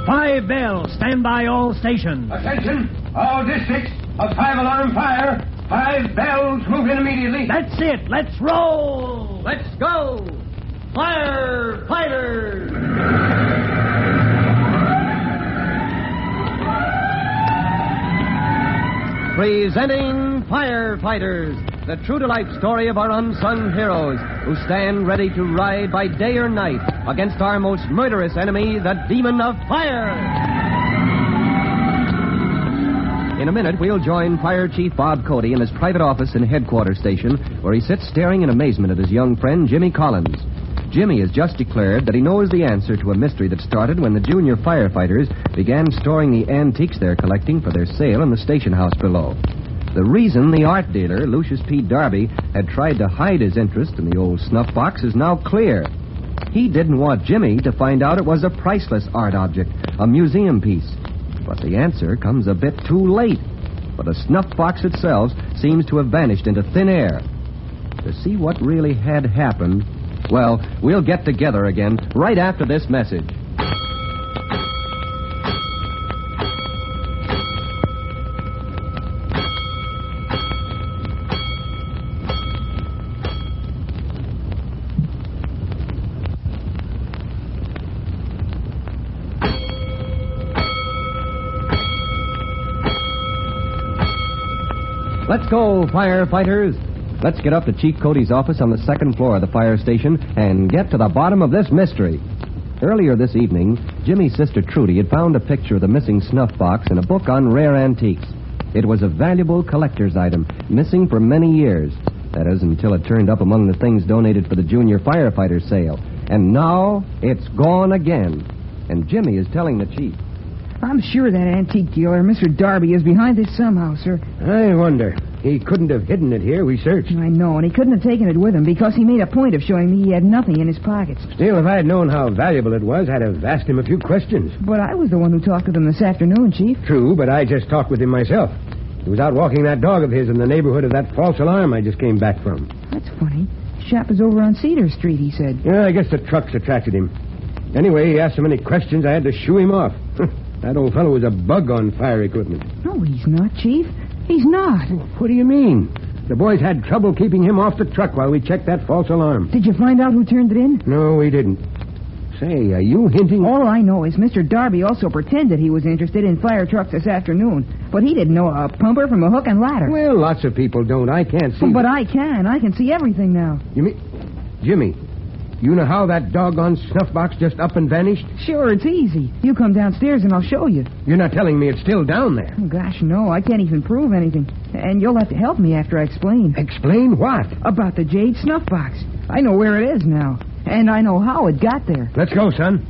5 bells. Stand by all stations. Attention, all districts. A 5-alarm fire. 5 bells. Move in immediately. That's it. Let's roll. Let's go. Firefighters. Presenting Firefighters, the true-to-life story of our unsung heroes who stand ready to ride by day or night against our most murderous enemy, the demon of fire. In a minute, we'll join Fire Chief Bob Cody in his private office in Headquarters Station, where he sits staring in amazement at his young friend, Jimmy Collins. Jimmy has just declared that he knows the answer to a mystery that started when the junior firefighters began storing the antiques they're collecting for their sale in the station house below. The reason the art dealer, Lucius P. Darby, had tried to hide his interest in the old snuff box is now clear. He didn't want Jimmy to find out it was a priceless art object, a museum piece. But the answer comes a bit too late. For the snuff box itself seems to have vanished into thin air. To see what really had happened, well, we'll get together again right after this message. Let's go, firefighters. Let's get up to Chief Cody's office on the second floor of the fire station and get to the bottom of this mystery. Earlier this evening, Jimmy's sister Trudy had found a picture of the missing snuff box in a book on rare antiques. It was a valuable collector's item, missing for many years. That is, until it turned up among the things donated for the junior firefighter sale. And now, it's gone again. And Jimmy is telling the chief. I'm sure that antique dealer, Mr. Darby, is behind this somehow, sir. I wonder. He couldn't have hidden it here. We searched. I know, and he couldn't have taken it with him because he made a point of showing me he had nothing in his pockets. Still, if I had known how valuable it was, I'd have asked him a few questions. But I was the one who talked with him this afternoon, Chief. True, but I just talked with him myself. He was out walking that dog of his in the neighborhood of that false alarm I just came back from. That's funny. Shop is over on Cedar Street, he said. Yeah, I guess the trucks attracted him. Anyway, he asked so many questions I had to shoo him off. That old fellow was a bug on fire equipment. No, he's not, Chief. He's not. What do you mean? The boys had trouble keeping him off the truck while we checked that false alarm. Did you find out who turned it in? No, we didn't. Say, are you hinting... All I know is Mr. Darby also pretended he was interested in fire trucks this afternoon. But he didn't know a pumper from a hook and ladder. Well, lots of people don't. I can't see... But I can. I can see everything now. You mean... Jimmy, you know how that doggone snuff box just up and vanished? Sure, it's easy. You come downstairs and I'll show you. You're not telling me it's still down there? Oh, gosh, no. I can't even prove anything. And you'll have to help me after I explain. Explain what? About the jade snuff box. I know where it is now. And I know how it got there. Let's go, son.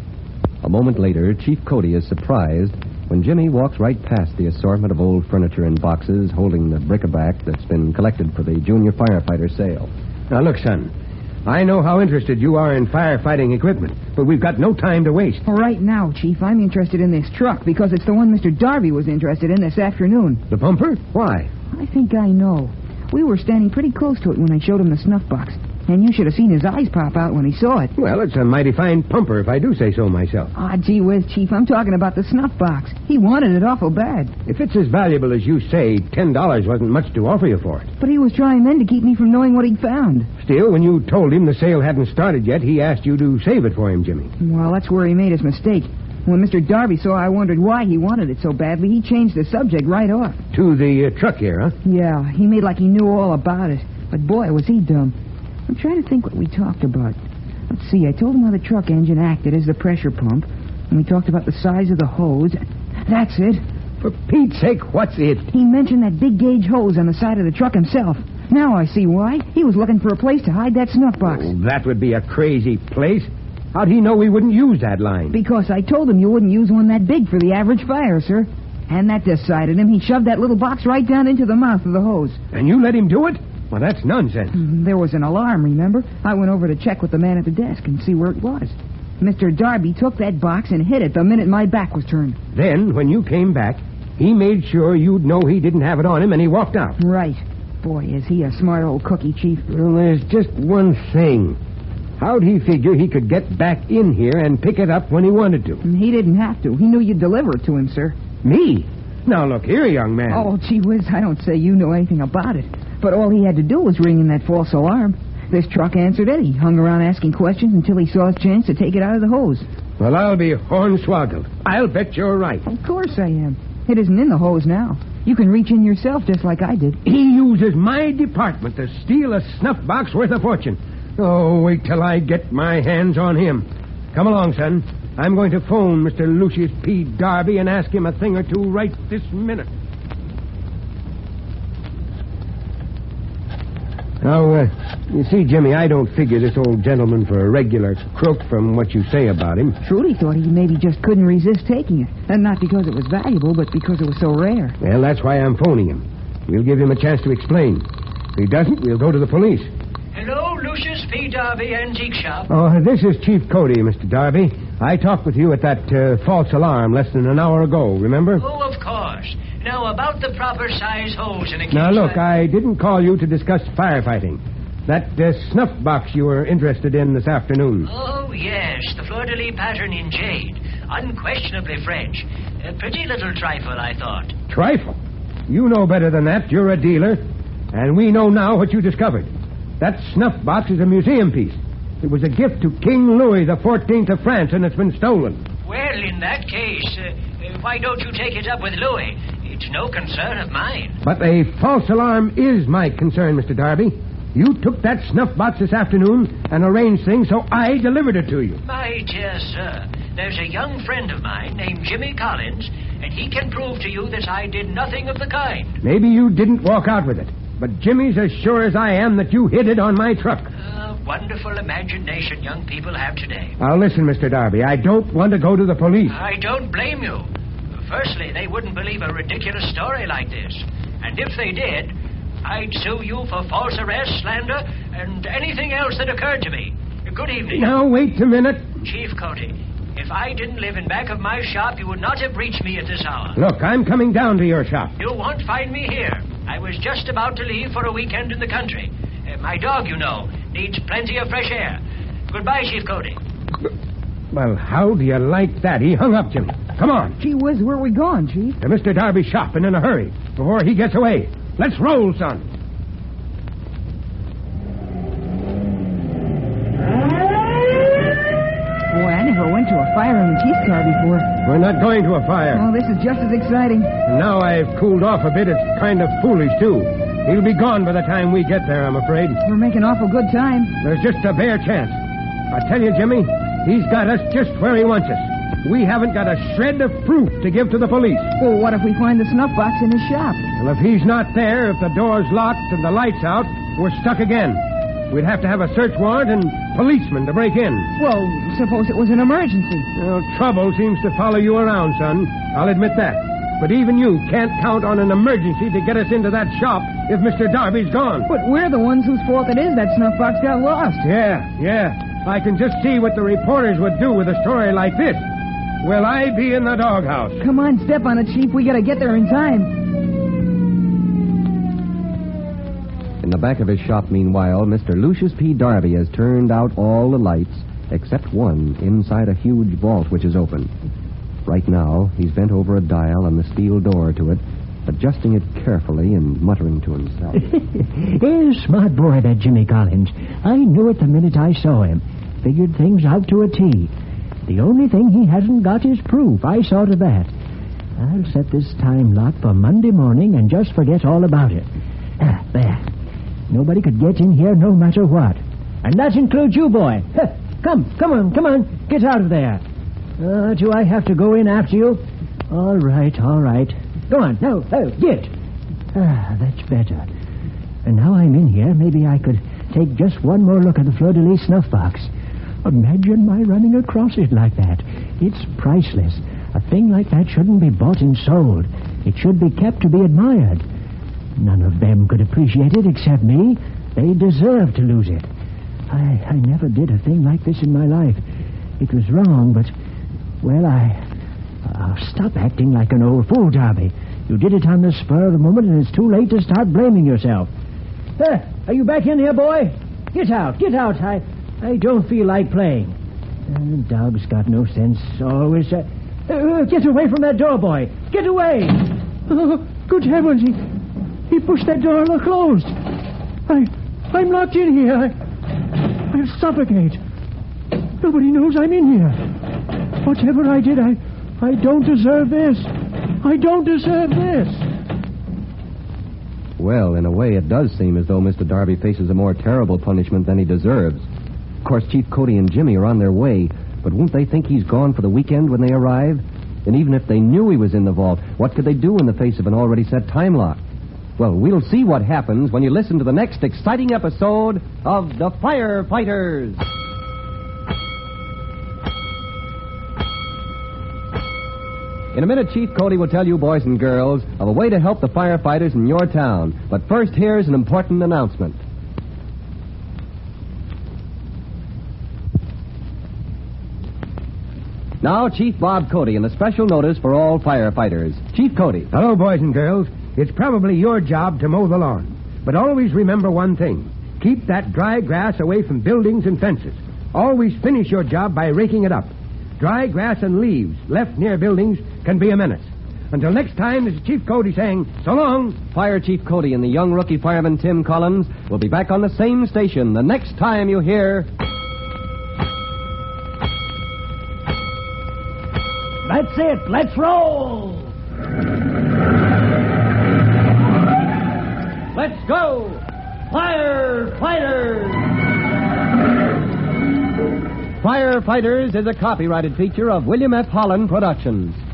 A moment later, Chief Cody is surprised when Jimmy walks right past the assortment of old furniture in boxes holding the bric-a-brac that's been collected for the junior firefighter sale. Now, look, son. I know how interested you are in firefighting equipment, but we've got no time to waste. Right now, Chief, I'm interested in this truck because it's the one Mr. Darby was interested in this afternoon. The pumper? Why? I think I know. We were standing pretty close to it when I showed him the snuff box. And you should have seen his eyes pop out when he saw it. Well, it's a mighty fine pumper, if I do say so myself. Gee whiz, Chief, I'm talking about the snuff box. He wanted it awful bad. If it's as valuable as you say, $10 wasn't much to offer you for it. But he was trying then to keep me from knowing what he'd found. Still, when you told him the sale hadn't started yet, he asked you to save it for him, Jimmy. Well, that's where he made his mistake. When Mr. Darby saw I wondered why he wanted it so badly, he changed the subject right off. To the truck here, huh? Yeah, he made like he knew all about it. But boy, was he dumb. I'm trying to think what we talked about. Let's see, I told him how the truck engine acted as the pressure pump, and we talked about the size of the hose. That's it. For Pete's sake, what's it? He mentioned that big gauge hose on the side of the truck himself. Now I see why. He was looking for a place to hide that snuff box. Oh, that would be a crazy place. How'd he know we wouldn't use that line? Because I told him you wouldn't use one that big for the average fire, sir. And that decided him. He shoved that little box right down into the mouth of the hose. And you let him do it? Well, that's nonsense. There was an alarm, remember? I went over to check with the man at the desk and see where it was. Mr. Darby took that box and hid it the minute my back was turned. Then, when you came back, he made sure you'd know he didn't have it on him, and he walked out. Right. Boy, is he a smart old cookie, Chief. Well, there's just one thing. How'd he figure he could get back in here and pick it up when he wanted to? He didn't have to. He knew you'd deliver it to him, sir. Me? Now, look here, young man. Oh, gee whiz, I don't say you know anything about it. But all he had to do was ring in that false alarm. This truck answered it. He hung around asking questions until he saw his chance to take it out of the hose. Well, I'll be hornswoggled. I'll bet you're right. Of course I am. It isn't in the hose now. You can reach in yourself just like I did. He uses my department to steal a snuff box worth a fortune. Oh, wait till I get my hands on him. Come along, son. I'm going to phone Mr. Lucius P. Darby and ask him a thing or two right this minute. Now, you see, Jimmy, I don't figure this old gentleman for a regular crook from what you say about him. Trudy thought he maybe just couldn't resist taking it. And not because it was valuable, but because it was so rare. Well, that's why I'm phoning him. We'll give him a chance to explain. If he doesn't, we'll go to the police. Hello, Lucius P. Darby Antique Shop. Oh, this is Chief Cody, Mr. Darby. I talked with you at that false alarm less than an hour ago, remember? Oh, of course. Now, about the proper size hose in a case... Now, look, I didn't call you to discuss firefighting. That snuff box you were interested in this afternoon. Oh, yes, the fleur-de-lis pattern in jade. Unquestionably French. A pretty little trifle, I thought. Trifle? You know better than that. You're a dealer. And we know now what you discovered. That snuff box is a museum piece. It was a gift to King Louis XIV of France, and it's been stolen. Well, in that case, why don't you take it up with Louis? It's no concern of mine. But a false alarm is my concern, Mr. Darby. You took that snuff box this afternoon and arranged things so I delivered it to you. My dear sir, there's a young friend of mine named Jimmy Collins, and he can prove to you that I did nothing of the kind. Maybe you didn't walk out with it, but Jimmy's as sure as I am that you hid it on my truck. Wonderful imagination young people have today. Now, listen, Mr. Darby, I don't want to go to the police. I don't blame you. Firstly, they wouldn't believe a ridiculous story like this. And if they did, I'd sue you for false arrest, slander, and anything else that occurred to me. Good evening. Now, wait a minute. Chief Cody, if I didn't live in back of my shop, you would not have reached me at this hour. Look, I'm coming down to your shop. You won't find me here. I was just about to leave for a weekend in the country. My dog, you know, needs plenty of fresh air. Goodbye, Chief Cody. Well, how do you like that? He hung up, Jimmy. Come on. Gee whiz, where are we going, Chief? To Mr. Darby's shop and in a hurry before he gets away. Let's roll, son. Boy, I never went to a fire in the chief's car before. We're not going to a fire. Oh, this is just as exciting. And now I've cooled off a bit. It's kind of foolish, too. He'll be gone by the time we get there, I'm afraid. We're making awful good time. There's just a bare chance. I tell you, Jimmy, he's got us just where he wants us. We haven't got a shred of proof to give to the police. Well, what if we find the snuff box in his shop? Well, if he's not there, if the door's locked and the lights out, we're stuck again. We'd have to have a search warrant and policemen to break in. Well, suppose it was an emergency. Well, trouble seems to follow you around, son. I'll admit that. But even you can't count on an emergency to get us into that shop if Mr. Darby's gone. But we're the ones whose fault it is that snuff box got lost. Yeah. I can just see what the reporters would do with a story like this. Will I be in the doghouse? Come on, step on it, Chief. We gotta get there in time. In the back of his shop, meanwhile, Mr. Lucius P. Darby has turned out all the lights except one inside a huge vault which is open. Right now, he's bent over a dial on the steel door to it, adjusting it carefully and muttering to himself. Smart boy, that Jimmy Collins. I knew it the minute I saw him. Figured things out to a T. The only thing he hasn't got is proof. I saw to that. I'll set this time lock for Monday morning and just forget all about it. There. Nobody could get in here no matter what. And that includes you, boy. Come on. Get out of there. Do I have to go in after you? All right. Go on. No, get. That's better. And now I'm in here, maybe I could take just one more look at the fleur-de-lis snuff box. Imagine my running across it like that. It's priceless. A thing like that shouldn't be bought and sold. It should be kept to be admired. None of them could appreciate it except me. They deserve to lose it. I never did a thing like this in my life. It was wrong, but... Well, I'll stop acting like an old fool, Darby. You did it on the spur of the moment, and it's too late to start blaming yourself. Are you back in here, boy? Get out. I don't feel like playing. Dog's got no sense. Always. Get away from that door, boy. Get away. Oh, good heavens. He pushed that door closed. I'm locked in here. I'll suffocate. Nobody knows I'm in here. Whatever I did, I don't deserve this. I don't deserve this. Well, in a way, it does seem as though Mr. Darby faces a more terrible punishment than he deserves. Of course, Chief Cody and Jimmy are on their way, but won't they think he's gone for the weekend when they arrive? And even if they knew he was in the vault, what could they do in the face of an already set time lock? Well, we'll see what happens when you listen to the next exciting episode of The Firefighters. In a minute, Chief Cody will tell you, boys and girls, of a way to help the firefighters in your town. But first, here's an important announcement. Now, Chief Bob Cody, and a special notice for all firefighters. Chief Cody. Hello, boys and girls. It's probably your job to mow the lawn. But always remember one thing. Keep that dry grass away from buildings and fences. Always finish your job by raking it up. Dry grass and leaves left near buildings can be a menace. Until next time, this is Chief Cody saying, so long. Fire Chief Cody and the young rookie fireman Tim Collins will be back on the same station the next time you hear... That's it. Let's roll. Let's go! Firefighters! Firefighters is a copyrighted feature of William F. Holland Productions.